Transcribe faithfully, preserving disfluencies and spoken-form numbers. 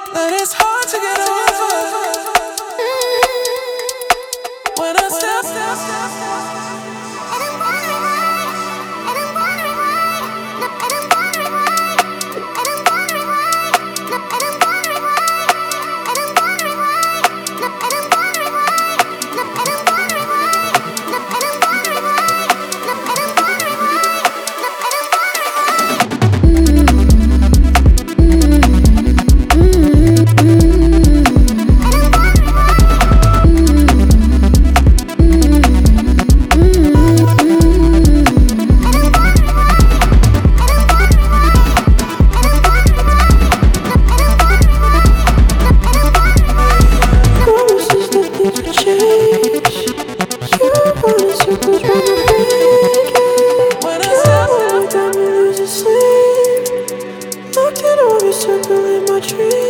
But it's hard to get over when I step, step, step, step. And I'm wondering why, and I'm wondering why, and I'm wondering why, and I'm wondering why, and I'm wondering why, and I'm wondering why, and I'm wondering why, and I'm wondering why, and I'm wondering why, and I'm wondering why, and I'm wondering circle in my dreams.